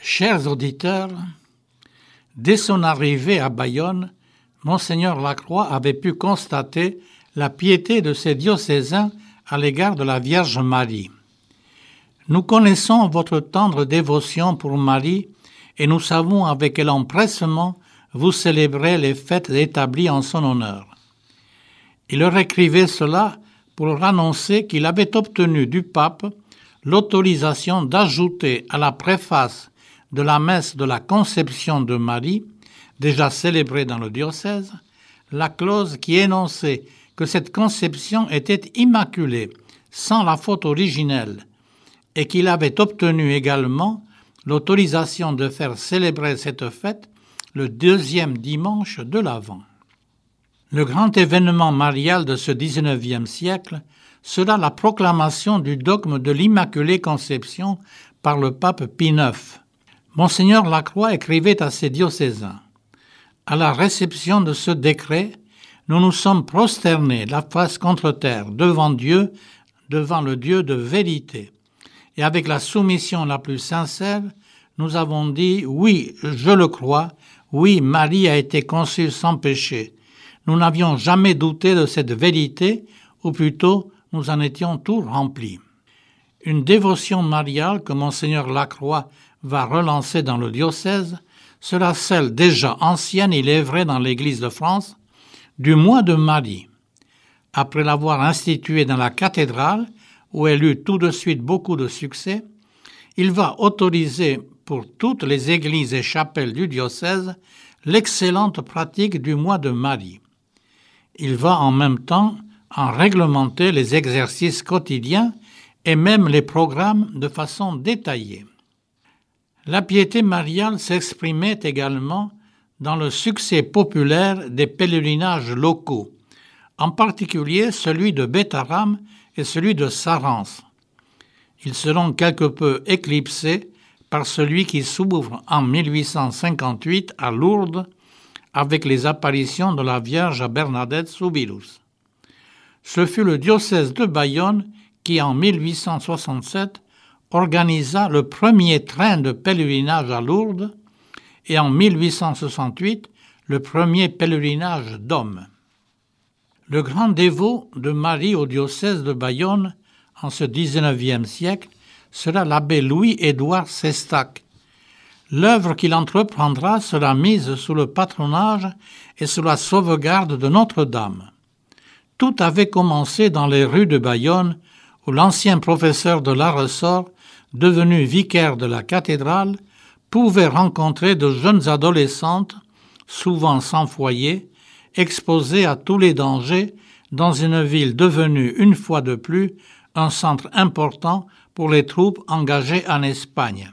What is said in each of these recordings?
Chers auditeurs, dès son arrivée à Bayonne, Monseigneur Lacroix avait pu constater la piété de ses diocésains à l'égard de la Vierge Marie. Nous connaissons votre tendre dévotion pour Marie et nous savons avec quel empressement vous célébrez les fêtes établies en son honneur. Il leur écrivait cela pour leur annoncer qu'il avait obtenu du pape l'autorisation d'ajouter à la préface de la messe de la Conception de Marie, déjà célébrée dans le diocèse, la clause qui énonçait que cette conception était immaculée, sans la faute originelle, et qu'il avait obtenu également l'autorisation de faire célébrer cette fête le deuxième dimanche de l'Avent. Le grand événement marial de ce XIXe siècle sera la proclamation du dogme de l'Immaculée Conception par le pape Pie IX. Monseigneur Lacroix écrivait à ses diocésains : « À la réception de ce décret, nous nous sommes prosternés la face contre terre devant Dieu, devant le Dieu de vérité. Et avec la soumission la plus sincère, nous avons dit : oui, je le crois, oui, Marie a été conçue sans péché. Nous n'avions jamais douté de cette vérité, ou plutôt, nous en étions tout remplis. » Une dévotion mariale que Monseigneur Lacroix va relancer dans le diocèse sera celle déjà ancienne, il est vrai, dans l'Église de France, du mois de Marie. Après l'avoir instituée dans la cathédrale, où elle eut tout de suite beaucoup de succès, il va autoriser pour toutes les églises et chapelles du diocèse l'excellente pratique du mois de Marie. Il va en même temps en réglementer les exercices quotidiens et même les programmes de façon détaillée. La piété mariale s'exprimait également dans le succès populaire des pèlerinages locaux, en particulier celui de Bétharram et celui de Sarrance. Ils seront quelque peu éclipsés par celui qui s'ouvre en 1858 à Lourdes avec les apparitions de la Vierge à Bernadette Soubirous. Ce fut le diocèse de Bayonne qui, en 1867, organisa le premier train de pèlerinage à Lourdes et en 1868, le premier pèlerinage d'hommes. Le grand dévot de Marie au diocèse de Bayonne en ce XIXe siècle sera l'abbé Louis-Édouard Sestac. L'œuvre qu'il entreprendra sera mise sous le patronage et sous la sauvegarde de Notre-Dame. Tout avait commencé dans les rues de Bayonne, où l'ancien professeur de l'art ressort, devenu vicaire de la cathédrale, pouvait rencontrer de jeunes adolescentes, souvent sans foyer, exposées à tous les dangers dans une ville devenue une fois de plus un centre important pour les troupes engagées en Espagne.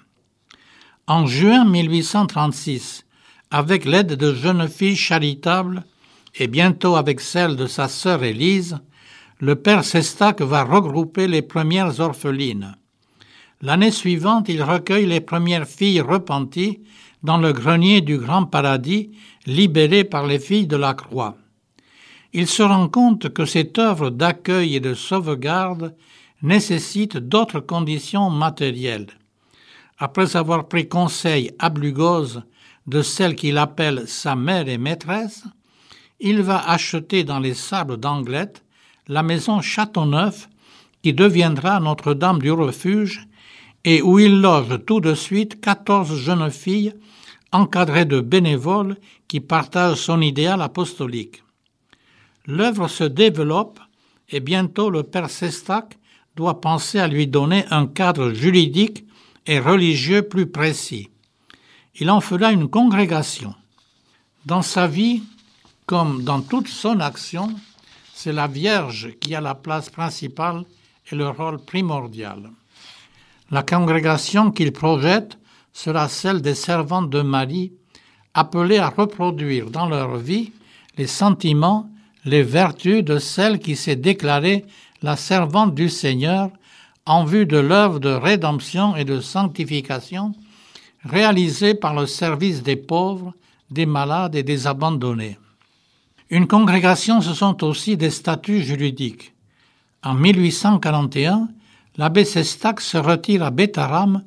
En juin 1836, avec l'aide de jeunes filles charitables et bientôt avec celle de sa sœur Élise, le père Sestac va regrouper les premières orphelines. L'année suivante, il recueille les premières filles repenties dans le grenier du Grand Paradis, libérées par les filles de la Croix. Il se rend compte que cette œuvre d'accueil et de sauvegarde nécessite d'autres conditions matérielles. Après avoir pris conseil à Blugose de celle qu'il appelle sa mère et maîtresse, il va acheter dans les sables d'Anglet la maison Châteauneuf qui deviendra Notre-Dame du Refuge et où il loge tout de suite 14 jeunes filles encadrées de bénévoles qui partagent son idéal apostolique. L'œuvre se développe et bientôt le père Sestac doit penser à lui donner un cadre juridique et religieux plus précis. Il en fera une congrégation. Dans sa vie, comme dans toute son action, c'est la Vierge qui a la place principale et le rôle primordial. La congrégation qu'il projette sera celle des servantes de Marie, appelées à reproduire dans leur vie les sentiments, les vertus de celle qui s'est déclarée la servante du Seigneur en vue de l'œuvre de rédemption et de sanctification réalisée par le service des pauvres, des malades et des abandonnés. Une congrégation, ce sont aussi des statuts juridiques. En 1841, l'abbé Sestac se retire à Bétharram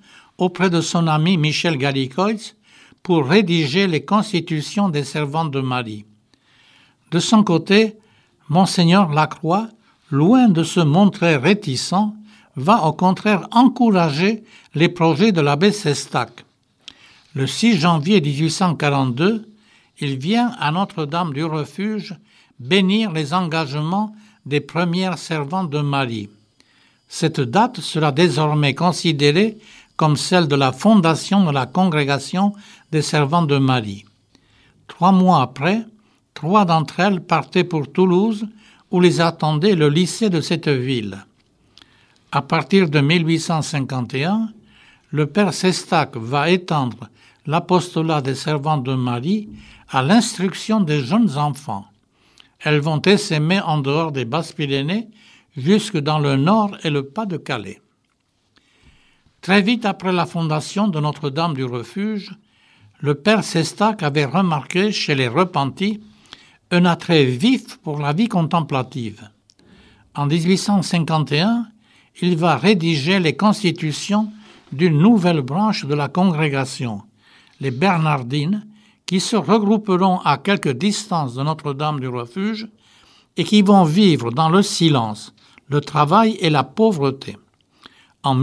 auprès de son ami Michel Gallicois pour rédiger les constitutions des servantes de Marie. De son côté, Monseigneur Lacroix, loin de se montrer réticent, va au contraire encourager les projets de l'abbé Sestac. Le 6 janvier 1842, il vient à Notre-Dame du Refuge bénir les engagements des premières servantes de Marie. Cette date sera désormais considérée comme celle de la fondation de la congrégation des servantes de Marie. 3 mois après, 3 d'entre elles partaient pour Toulouse, où les attendait le lycée de cette ville. À partir de 1851, le père Sestac va étendre l'apostolat des servantes de Marie à l'instruction des jeunes enfants. Elles vont essaimer en dehors des Basses-Pyrénées jusque dans le Nord et le Pas-de-Calais. Très vite après la fondation de Notre-Dame du Refuge, le père Sestac avait remarqué chez les repentis un attrait vif pour la vie contemplative. En 1851, il va rédiger les constitutions d'une nouvelle branche de la congrégation, les Bernardines, qui se regrouperont à quelque distance de Notre-Dame du Refuge et qui vont vivre dans le silence, le travail et la pauvreté. En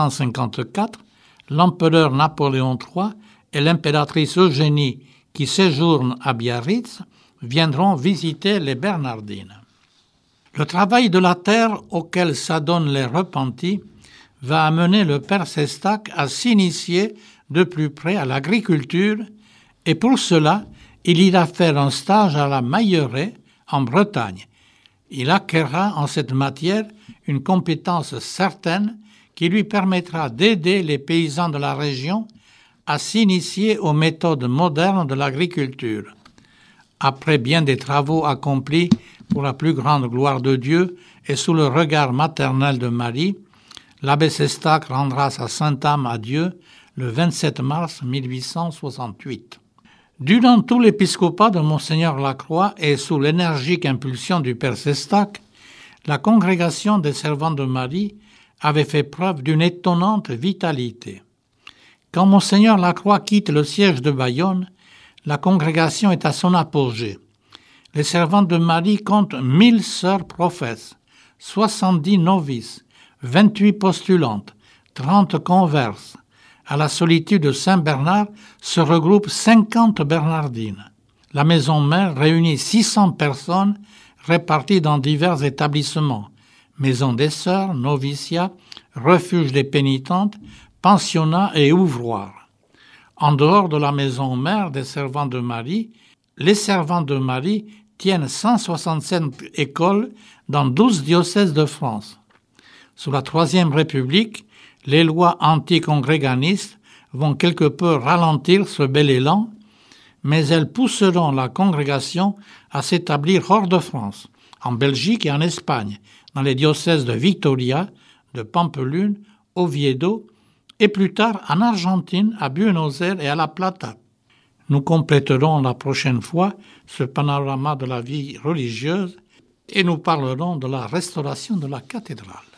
1854, l'empereur Napoléon III et l'impératrice Eugénie, qui séjournent à Biarritz, viendront visiter les Bernardines. Le travail de la terre auquel s'adonnent les repentis va amener le père Sestac à s'initier de plus près à l'agriculture et pour cela, il ira faire un stage à la Mailleraie, en Bretagne. Il acquerra en cette matière une compétence certaine qui lui permettra d'aider les paysans de la région à s'initier aux méthodes modernes de l'agriculture. Après bien des travaux accomplis pour la plus grande gloire de Dieu et sous le regard maternel de Marie, l'abbé Sestac rendra sa sainte âme à Dieu le 27 mars 1868. Durant tout l'épiscopat de Monseigneur Lacroix et sous l'énergique impulsion du père Sestac, la congrégation des servantes de Marie avait fait preuve d'une étonnante vitalité. Quand Monseigneur Lacroix quitte le siège de Bayonne, la congrégation est à son apogée. Les servantes de Marie comptent 1000 sœurs professes, 70 novices, 28 postulantes, 30 converses. À la solitude de Saint-Bernard se regroupent 50 Bernardines. La maison mère réunit 600 personnes réparties dans divers établissements, maison des sœurs, noviciat, refuge des pénitentes, pensionnat et ouvroir. En dehors de la maison mère des servantes de Marie, les servantes de Marie tiennent 167 écoles dans 12 diocèses de France. Sous la Troisième République, les lois anticongréganistes vont quelque peu ralentir ce bel élan, mais elles pousseront la congrégation à s'établir hors de France, en Belgique et en Espagne, dans les diocèses de Vitoria, de Pampelune, Oviedo et plus tard en Argentine, à Buenos Aires et à La Plata. Nous compléterons la prochaine fois ce panorama de la vie religieuse et nous parlerons de la restauration de la cathédrale.